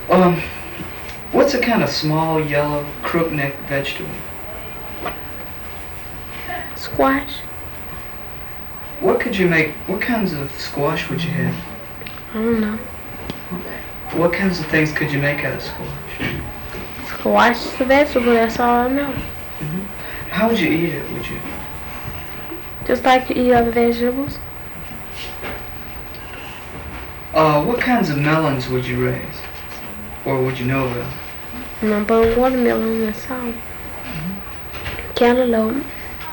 Um, what's a kind of small, yellow, crook-necked vegetable? Squash. What could you make? What kinds of squash would you have? I don't know. What kinds of things could you make out of squash? Squash is a vegetable, that's all I know. How would you eat it, would you? Just like you eat other vegetables. What kinds of melons would you raise? Or would you know about? Number watermelon, that's all. Cantaloupe.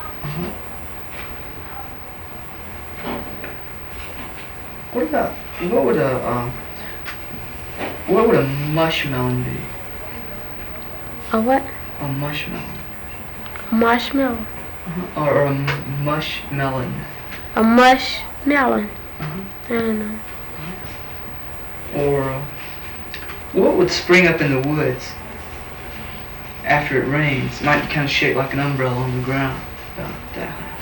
What would a mushmelon be? A what? A mushmelon. A marshmallow. Or a mushmelon. A mushmelon. I don't know. Or what would spring up in the woods after it rains? It might be kind of shaped like an umbrella on the ground. About that.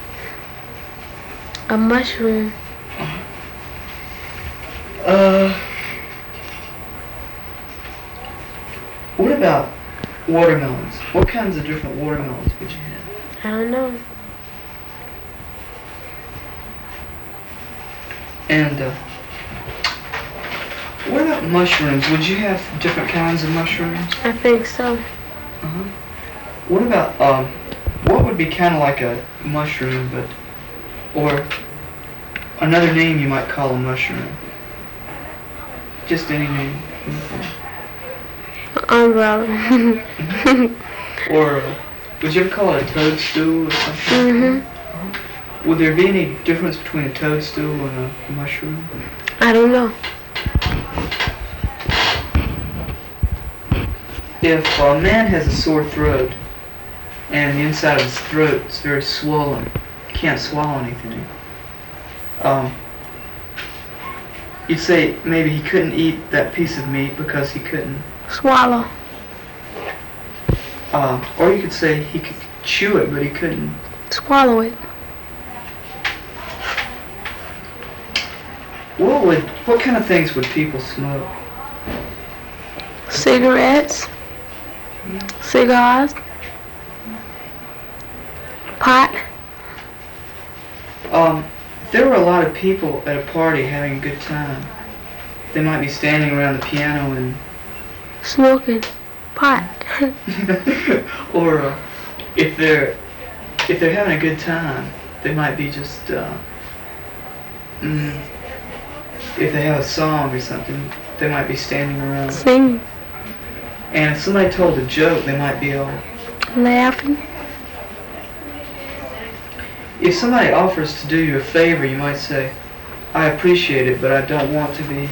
A mushroom. What about watermelons? What kinds of different watermelons would you have? I don't know. And what about mushrooms? Would you have different kinds of mushrooms? I think so. What about what would be kind of like a mushroom, or another name you might call a mushroom? Just any name. Umbrella. Or would you ever call it a toadstool or something? Would there be any difference between a toadstool and a mushroom? I don't know. If a man has a sore throat and the inside of his throat is very swollen, can't swallow anything, you'd say maybe he couldn't eat that piece of meat because he couldn't swallow. Or you could say he could chew it, but he couldn't swallow it. What kind of things would people smoke? Cigarettes, cigars, pot. If there were a lot of people at a party having a good time, they might be standing around the piano and smoking pot. Or if they're having a good time, they might be just if they have a song or something, they might be standing around singing. And if somebody told a joke, they might be all laughing. If somebody offers to do you a favor, you might say, I appreciate it, but I don't want to be.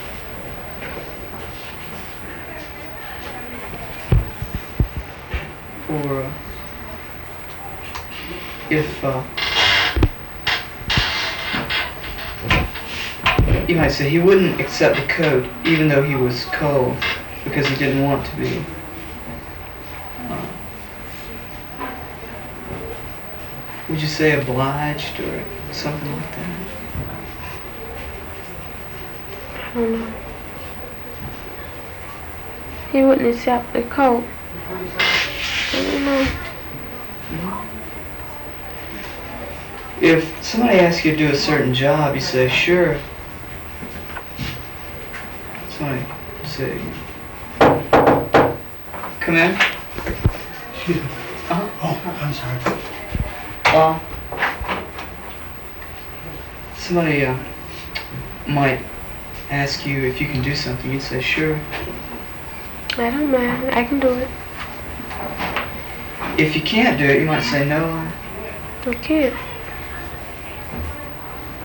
Or if you might say he wouldn't accept the coat even though he was cold because he didn't want to be. Would you say obliged or something like that? I don't know. He wouldn't accept the coat. I don't know. If somebody asks you to do a certain job, you say, sure. Somebody say, come in. Excuse me. Oh, I'm sorry. Somebody might ask you if you can do something. You'd say, sure. I don't mind. I can do it. If you can't do it, you might say, no. I can't.